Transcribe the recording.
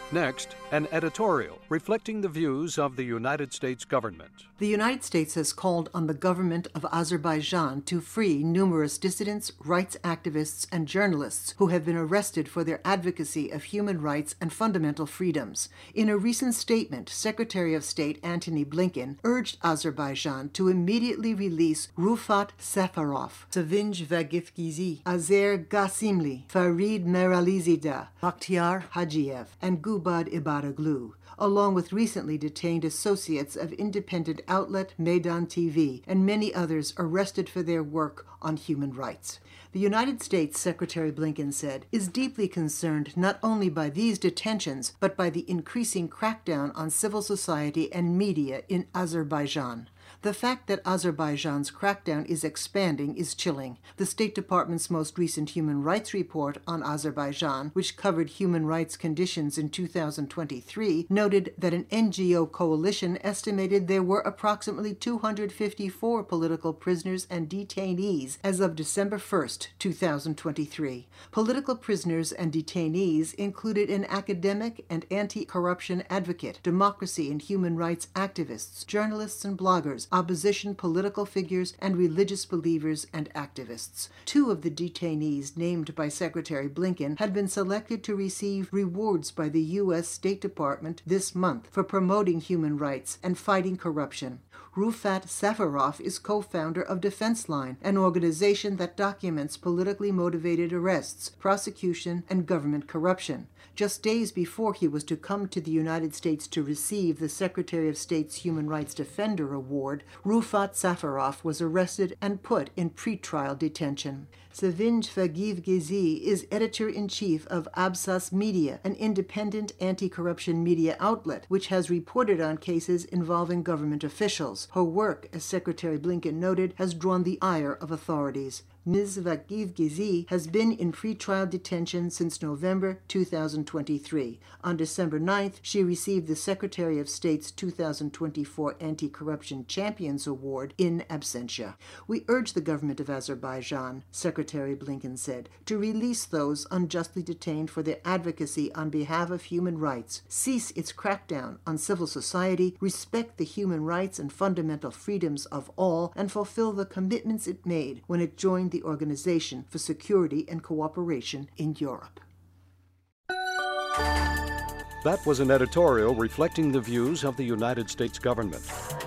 Next, an editorial reflecting the views of the United States government. The United States has called on the government of Azerbaijan to free numerous dissidents, rights activists, and journalists who have been arrested for their advocacy of human rights and fundamental freedoms. In a recent statement, Secretary of State Antony Blinken urged Azerbaijan to immediately release Rufat Safarov, Sevinch Vagifgizi, Azer Gasimli, Farid Meralizadeh, Bakhtiar Hajiev, and Gubad Ibaroglu, along with recently detained associates of independent outlet Meydan TV and many others arrested for their work on human rights. The United States, Secretary Blinken said, is deeply concerned not only by these detentions, but by the increasing crackdown on civil society and media in Azerbaijan. The fact that Azerbaijan's crackdown is expanding is chilling. The State Department's most recent human rights report on Azerbaijan, which covered human rights conditions in 2023, noted that an NGO coalition estimated there were approximately 254 political prisoners and detainees as of December 1, 2023. Political prisoners and detainees included an academic and anti-corruption advocate, democracy and human rights activists, journalists and bloggers, opposition political figures, and religious believers and activists. 2 of the detainees named by Secretary Blinken had been selected to receive rewards by the U.S. State Department this month for promoting human rights and fighting corruption. Rufat Safarov is co-founder of Defense Line, an organization that documents politically motivated arrests, prosecution, and government corruption. Just days before he was to come to the United States to receive the Secretary of State's Human Rights Defender Award, Rufat Safarov was arrested and put in pretrial detention. Sevinch Vagifgizi is editor-in-chief of Absas Media, an independent anti-corruption media outlet, which has reported on cases involving government officials. Her work, as Secretary Blinken noted, has drawn the ire of authorities. Ms. Vagifgizi has been in pretrial detention since November 2023. On December 9th, she received the Secretary of State's 2024 Anti-Corruption Champions Award in absentia. We urge the government of Azerbaijan, Secretary Blinken said, to release those unjustly detained for their advocacy on behalf of human rights, cease its crackdown on civil society, respect the human rights and fundamental freedoms of all, and fulfill the commitments it made when it joined the Organization for Security and Cooperation in Europe. That was an editorial reflecting the views of the United States government.